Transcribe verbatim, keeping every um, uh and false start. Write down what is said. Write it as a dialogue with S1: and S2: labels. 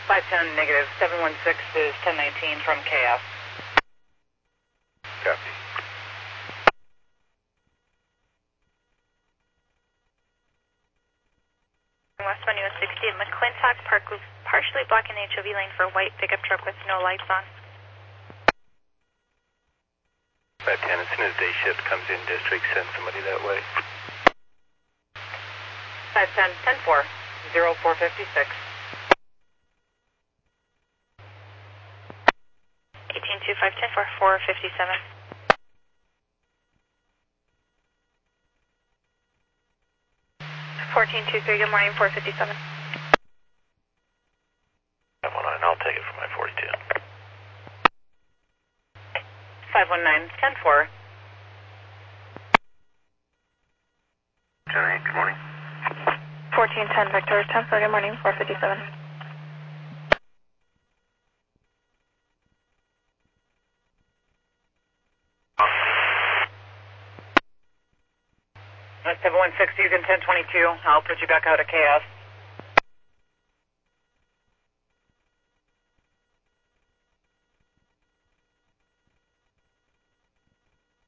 S1: five ten negative, seven one six is ten nineteen from K F.
S2: Copy.
S3: Westbound U S sixty at McClintock Park was partially blocking the H O V lane for a white pickup truck with no lights on.
S2: five ten, as soon as day shift comes in district, send somebody that way.
S1: five ten, ten four, zero four fifty-six.
S3: eighteen two five ten for four fifty-seven. fourteen two three, good morning, four fifty-seven.
S2: five one nine, I'll take it for my forty-two.
S1: five one nine, ten four.
S2: ten eight, good morning.
S3: fourteen ten, Victor, ten four, good morning, four fifty-seven.
S1: seven one six, you can ten twenty-two. I'll put you back out at K F.